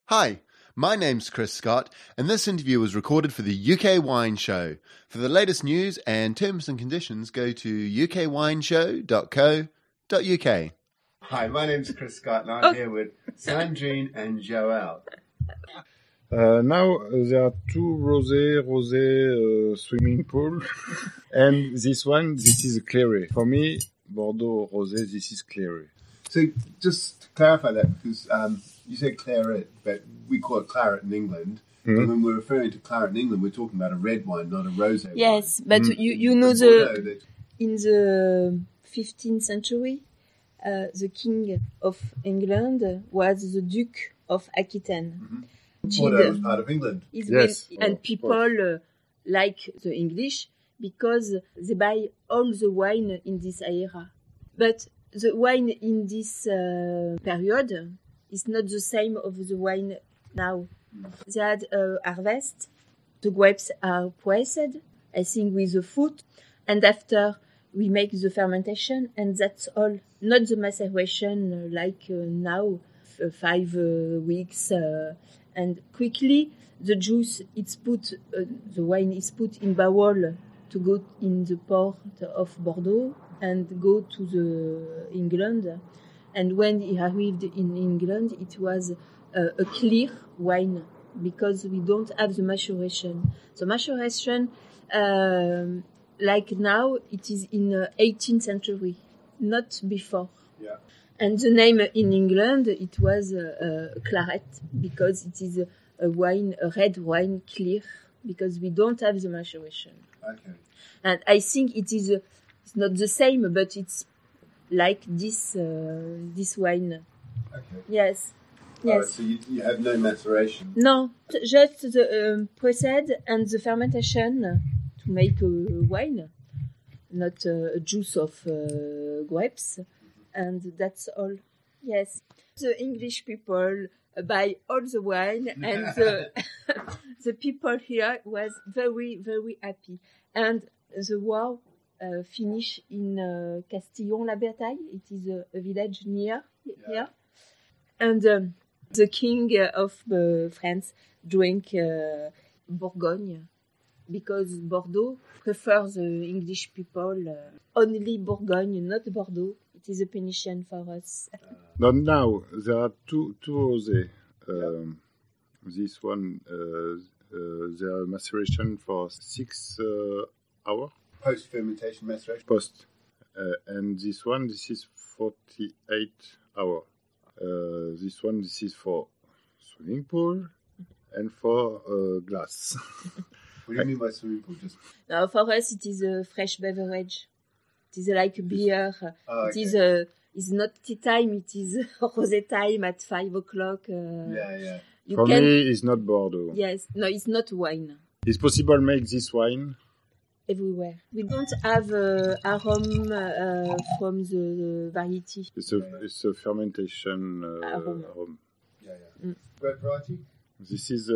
Hi, my name's Chris Scott, and this interview was recorded for the UK Wine Show. For the latest news and terms and conditions, go to ukwineshow.co.uk. Hi, my name's Chris Scott, and I'm here with Sandrine and Joël. Now there are two rosé swimming pool, and this is a claret. For me, Bordeaux rosé, this is claret. So just to clarify that, because you said claret, but we call it claret in England. Mm-hmm. And when we're referring to claret in England, we're talking about a red wine, not a rosé wine. Yes, but you know in the 15th century, the king of England was the Duke of Aquitaine. Mm-hmm. Bordeaux was part of England. Yes. And people like the English because they buy all the wine in this era. But the wine in this period is not the same of the wine now. They had a harvest. The grapes are pressed, I think, with the foot. And after we make the fermentation, and that's all. Not the maceration like now, 5 weeks. And quickly, the juice, the wine is put in barrel to go in the port of Bordeaux and go to the England. And when it arrived in England, it was a clear wine because we don't have the maceration. The maceration, like now, it is in 18th century, not before. Yeah. And the name in England, it was claret because it is a red wine, clear, because we don't have the maceration. Okay. And I think it's not the same, but it's like this wine. Okay. Yes. All Yes. right, so you have no maceration? No, just the process and the fermentation to make a wine, not a juice of grapes. And that's all. Yes. The English people buy all the wine and the people here was very, very happy. And the war finished in Castillon-la-Bataille. It is a village near here. And the king of France drank Bourgogne because Bordeaux prefers the English people only Bourgogne, not Bordeaux. It is a penitentiary for us. But now there are two rosé. This one, there are maceration for 6 hours. Post-fermentation maceration? Post. And this is 48 hours. This is for swimming pool and for glass. What do you mean by swimming pool? No, for us, it is a fresh beverage. It is like beer. Okay. It's not tea time. It is rosé time at 5 o'clock. Yeah. For me, it's not Bordeaux. Yes, no, it's not wine. It's possible to make this wine Everywhere. We don't have aroma from the variety. It's a fermentation aroma. Yeah. Red variety? This is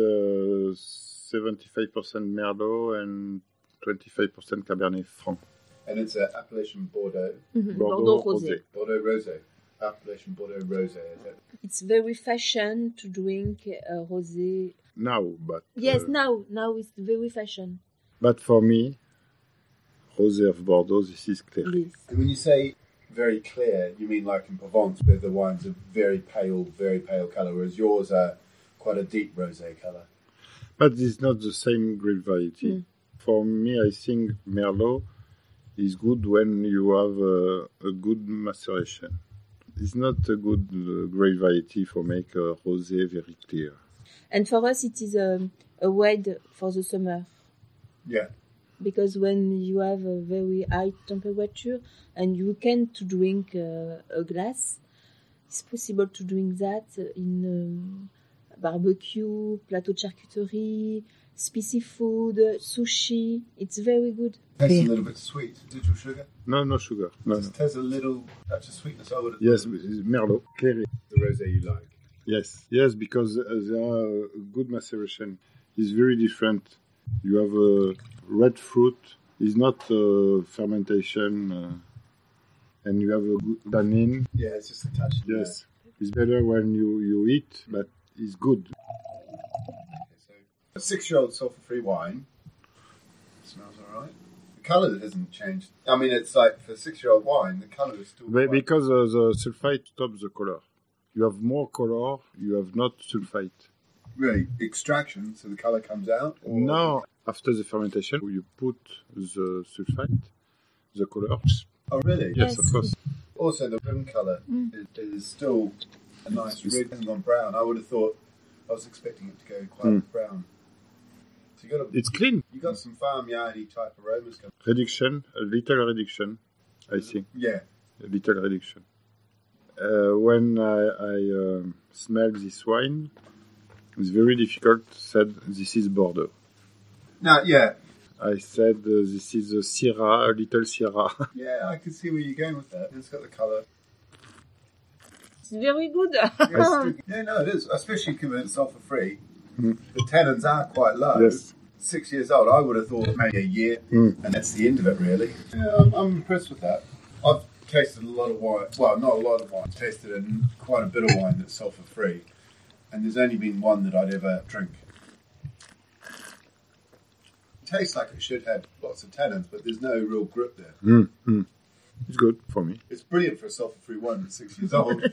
75% Merlot and 25% Cabernet Franc. And it's an Appellation Bordeaux. Mm-hmm. Bordeaux Rosé. Bordeaux Rosé. Appellation Bordeaux Rosé, is it? It's very fashion to drink rosé. Now, but... Yes, now it's very fashion. But for me, Rosé of Bordeaux, this is clear. Yes. And when you say very clear, you mean like in Provence, where the wines are very pale colour, whereas yours are quite a deep rosé colour. But it's not the same grape variety. For me, I think Merlot is good when you have a good maceration. It's not a good grape variety for make a rosé very clear. And for us, it is a wine for the summer. Yeah. Because when you have a very high temperature and you can to drink a glass, it's possible to drink that in barbecue, plateau de charcuterie, spicy food, sushi. It's very good. Tastes a little bit sweet. Little sugar? No sugar. No. It has a little touch of sweetness. Yes, it's Merlot, clear. The rosé you like. Yes, because there are good maceration. It's very different. You have a red fruit. It's not fermentation, and you have a good tannin. Yeah, it's just a touch. Yes, it's better when you eat, but it's good. A 6-year-old sulfur-free wine smells all right. The colour hasn't changed. I mean, it's like for 6-year-old wine, the colour is still. Because the sulfite stops the color. You have more color. You have not sulfite. Really, extraction, so the colour comes out? Or... No, after the fermentation, you put the sulfite, the color. Oh, really? Yes, of course. Also, the rim colour is still a nice red. It hasn't gone brown. I would have thought, I was expecting it to go quite brown. So it's clean. You got some farmyardy type aromas coming. Reduction, a little reduction, I think. Yeah. A little reduction. When I smell this wine, it's very difficult to say this is Bordeaux. No, yeah. I said this is a Syrah, a little Syrah. Yeah, I can see where you're going with that. It's got the colour. It's very good. Yeah, no, it is. Especially given it's sulfur-free. The tannins are quite low. Yes. 6 years old, I would have thought maybe a year, and that's the end of it, really. Yeah, I'm impressed with that. I've tasted a lot of wine. Well, not a lot of wine. I've tasted quite a bit of wine that's sulfur-free. And there's only been one that I'd ever drink. It tastes like it should have lots of tannins, but there's no real grip there. It's good for me. It's brilliant for a sulfur-free wine that's 6 years old.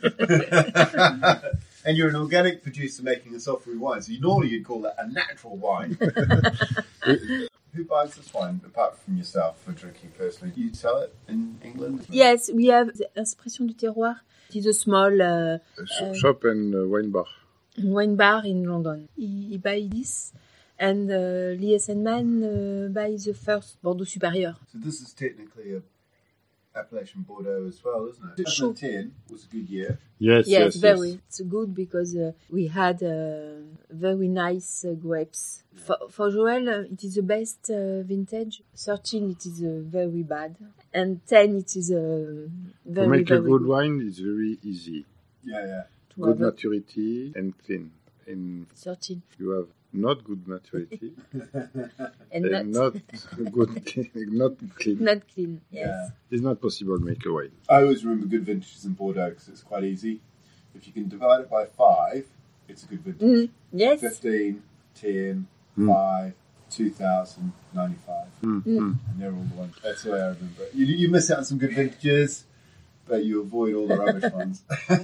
And you're an organic producer making a sulfur-free wine, so normally you'd call that a natural wine. Who buys this wine, apart from yourself, for drinking personally? Do you sell it in England? Yes, we have the Inspiration du Terroir. It is a small Shop and wine bar. wine bar in London. He buy this, and Lee Essenman buys the first Bordeaux Supérieur. So this is technically a Appellation Bordeaux as well, isn't it? Sure. 2010 was a good year. Yes, very. It's good because we had very nice grapes. For Joël, it is the best vintage. 13, it is very bad. And 10, it is very, to make very a good wine is very easy. Yeah. Good maturity and clean. In 13. You have not good maturity and not good, not clean. Not clean, yes. Yeah. It's not possible to make a wine. I always remember good vintages in Bordeaux because it's quite easy. If you can divide it by 5, it's a good vintage. Yes. 15, 10, 5, 2000, 95. And they're all the ones. That's the way I remember it. You miss out on some good vintages, but you avoid all the rubbish ones.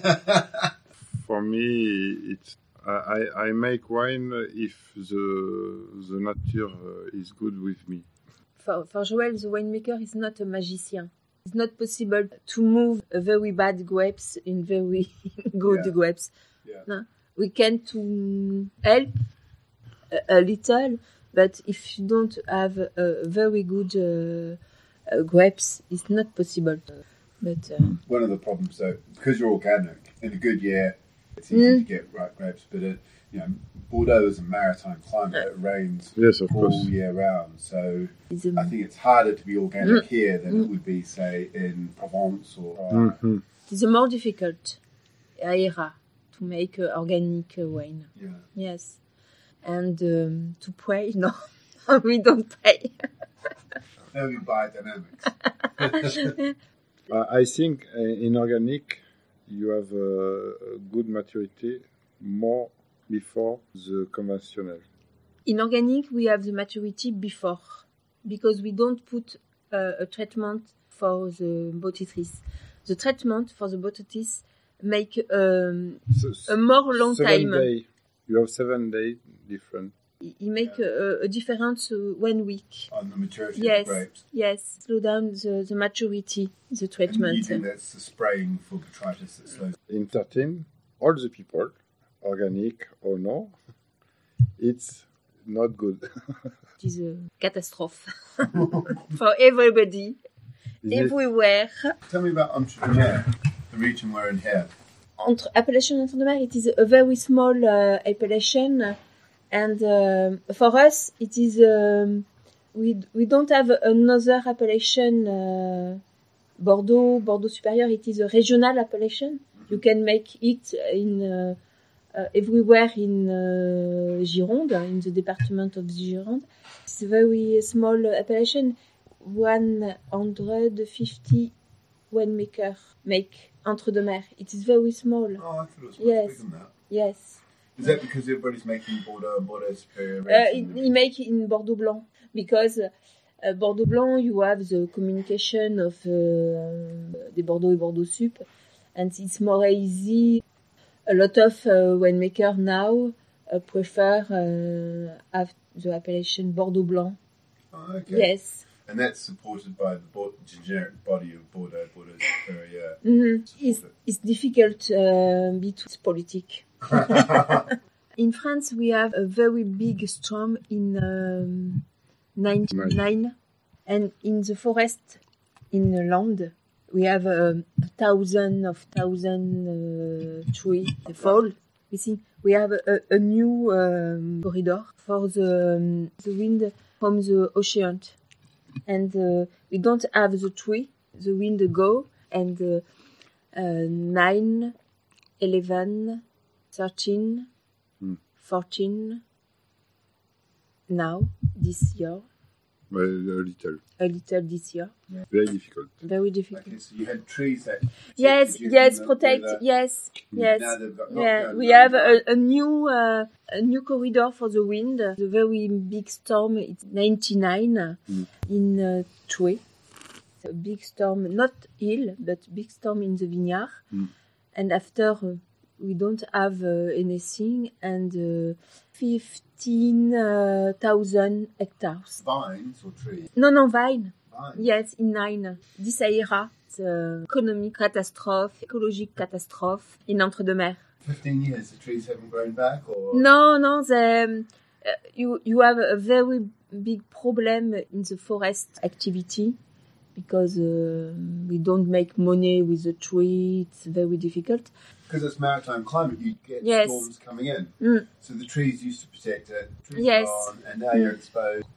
For me, it's I make wine if the nature is good with me. For Joël, the winemaker is not a magician. It's not possible to move a very bad grapes in very good grapes. Yeah. No. We can to help a little, but if you don't have a very good grapes, it's not possible. But one of the problems, though, because you're organic, in a good year, it's easy to get right grapes. But Bordeaux is a maritime climate; it rains all year round. So I think it's harder to be organic here than it would be, say, in Provence or. It's more difficult area to make organic wine. Yeah. Yes, and to pray, no, we don't pay. No, we buy dynamics. I think in organic you have a good maturity more before the conventional. In organic, we have the maturity before because we don't put a treatment for the botrytis. The treatment for the botrytis make a more long 7 time. Day. You have 7 days different. It make a difference 1 week. On the maturity of the grapes. Yes, slow down the maturity, the treatment. And you think that's the spraying for botrytis that slows. In 13, all the people, organic or no, it's not good. It is a catastrophe for everybody, everywhere. Tell me about Entrepreneur, the region we're in here. Appellation Entre-deux-Mers, it is a very small appellation. And for us, it is we don't have another appellation. Bordeaux Supérieur. It is a regional appellation. You can make it in everywhere in Gironde, in the department of Gironde. It's a very small appellation. 150 winemaker make Entre-deux-Mers. It is very small. Oh, I thought it was much bigger than that. Yes. Is that because everybody's making Bordeaux and Bordeaux Superior? He make in Bordeaux Blanc because Bordeaux Blanc you have the communication of the Bordeaux and Bordeaux Sup, and it's more easy. A lot of winemaker now prefer have the appellation Bordeaux Blanc. Oh, okay. Yes. And that's supported by the generic body of Bordeaux Superior. It's difficult because politics. In France, we have a very big storm in 1999, and in the forest, in the land, we have 1,000 trees fall. We think we have a new corridor for the wind from the ocean. And we don't have the tree, the wind go, and 9, 11, 13, 14, now, this year. Well, a little this year. Yeah. Very difficult. Very difficult. Okay, so you had trees that protect. Yes. Now they've got We have a new corridor for the wind. The very big storm. It's 99 in Toué. A big storm, not hill, but big storm in the vineyard. And after we don't have anything, and 15,000 hectares. Vines or trees? No, vine. Vines. Yes, in 9. This area, the economic catastrophe, ecologic catastrophe in Entre-deux-Mers. 15 years, the trees haven't grown back, or? No, you have a very big problem in the forest activity because we don't make money with the tree. It's very difficult. Because it's maritime climate, you get storms coming in. So the trees used to protect it. Trees are gone, and now you're exposed.